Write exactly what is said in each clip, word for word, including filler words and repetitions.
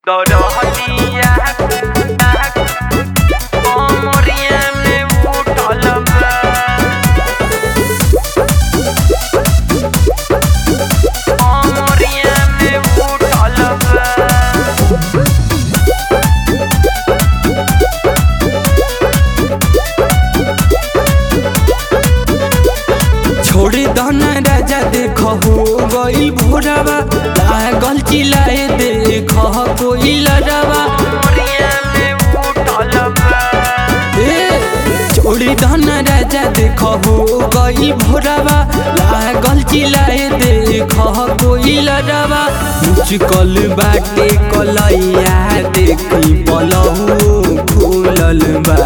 दरहतिया कमरिया में उठल बा कमरिया में उठल बा छोड़ी दना राजा देख हो गई भोरावा लागल चिल्लाए देख कोई लड़ावा कमरिया में उठल बा छोड़ी दना राजा देख हो गई भोरावा लागल चिल्लाए देख कोई लड़ावा मुचकल बाटे कलैया देखी पलहू खुलल बा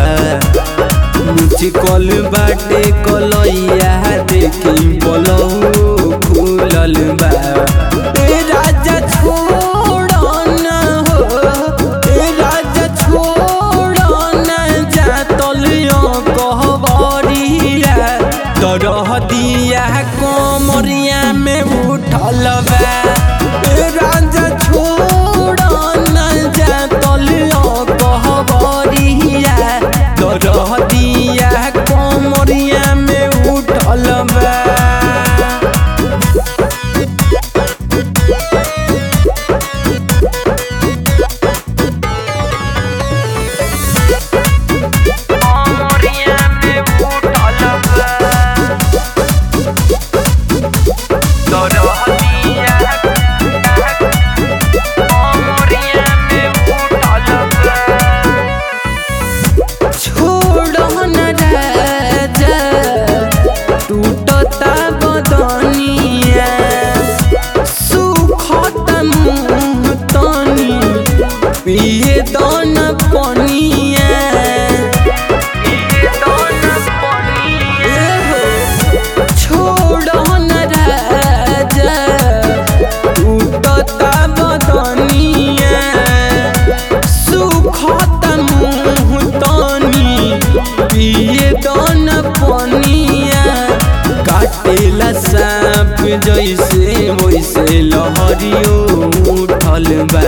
मुचकल बाटे कलैया देखी पलहू खुलल बा ए राजा छोड़ ना हो ए राजा छोड़ ना जा तलियो कहबरिया दरहतिया कमरिया में उठल बा ए राजा छोड़ ना जा तलियो कहबरिया दरहतिया कमरिया में उठल बा कमरिया में उठल बा दरहतिया कमरिया में उठल बा छोड़ न राजा टूटता बदनिया सुखत मुँह तनी पिए दन पनिया ये दोनों पनिया छोड़ न राजा टूटता बदनिया सुखत मुँह तनी पिए दन पनिया काटेला सांप जैसे वैसे लहरियो उठल बा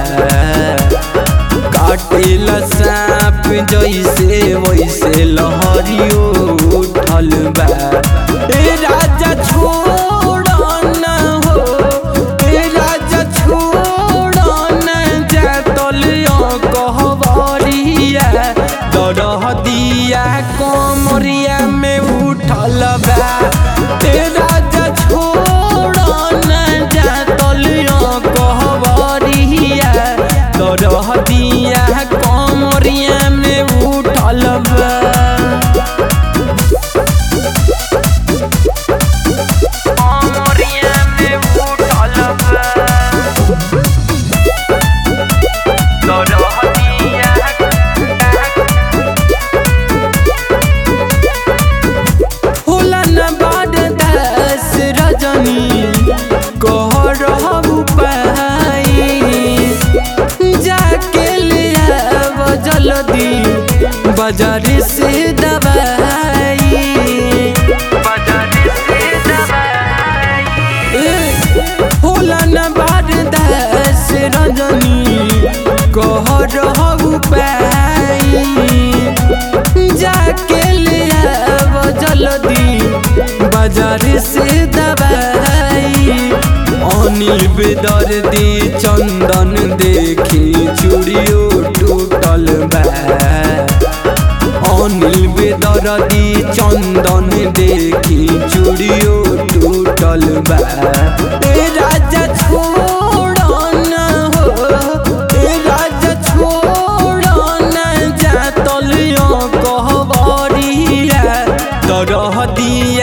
काटेला सांप जैसे वैसे लहरियो उठल बा ए राजा छोड़ ना हो ए राजा छोड़ ना जा तलियो कहबरिया दरहतिया कमरिया में उठल बा ए राजा छोड़ ना जा तलियो कहबरिया दरहतिया कमरिया में उठल बा कमरिया में उठल बा दरहतिया होला न बरदास रजनी कह रहू पाई जाके ले आव जल्दी बाजार से दवाई बाजार से दवाई होला न बरदास रजनी कह रहू पाई जाके ले आव जल्दी बाजार से दवाई अनिल बेदर्दी चंदन देखी चूड़ियो टूटल बा अनिल बेदर्दी चंदन देखी चूड़ियो टूटल बा ए राजा छोड़ ना हो ए राजा छोड़ ना जा तलियो कहबरिया दरहतिया